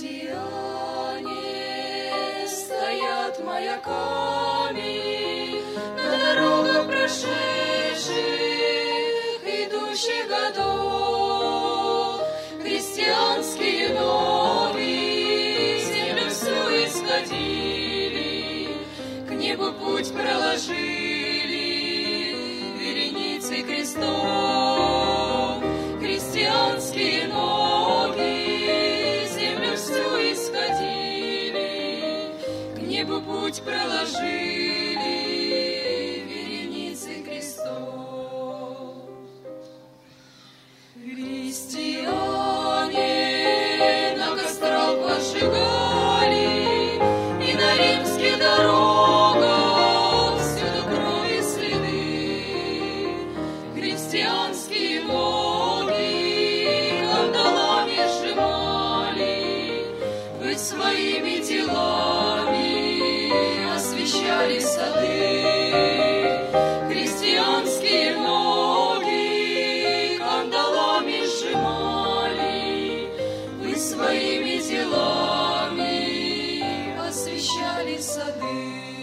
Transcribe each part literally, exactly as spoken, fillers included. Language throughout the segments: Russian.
Христиане стоят маяками на дорогах прошедших, идущих годов. Христианские ноги землю всю исходили, к небу путь проложили вереницы крестов. Христианские ноги землю всю исходили, к небу путь проложили вереницы крестов. Христиане на кострах возжигали и на римских дорогах всюду крови следы. Христианские ноги кандалами сжимали, быть своими делами освещали сады. Христианские ноги кандалами сжимали, быть своими делами освещали сады.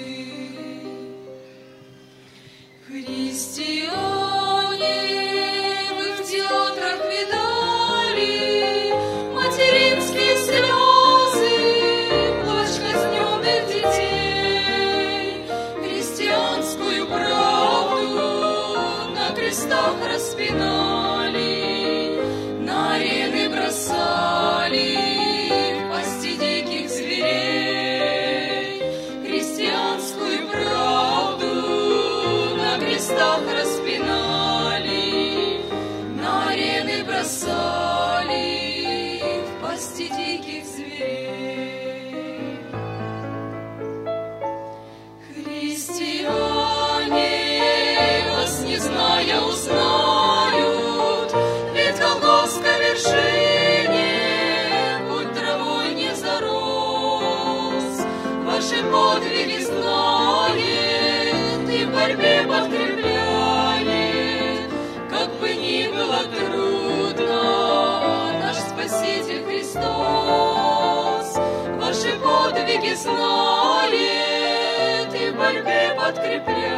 Христиане, вы в театрах видали материнские слезы, плач казненных детей. Христианскую правду на крестах распинали, на арены бросали в пасти диких зверей. Христианскую правду на крестах распинали, на арены бросали в пасти диких зверей. Христиане, вас не зная, узнают, ведь Голгофской вершине путь травой не зарос. Ваши подвиги знает и в борьбе подкрепляет, как бы ни было трудно, наш Спаситель Христос. Ваши подвиги знает и в борьбе подкрепляет,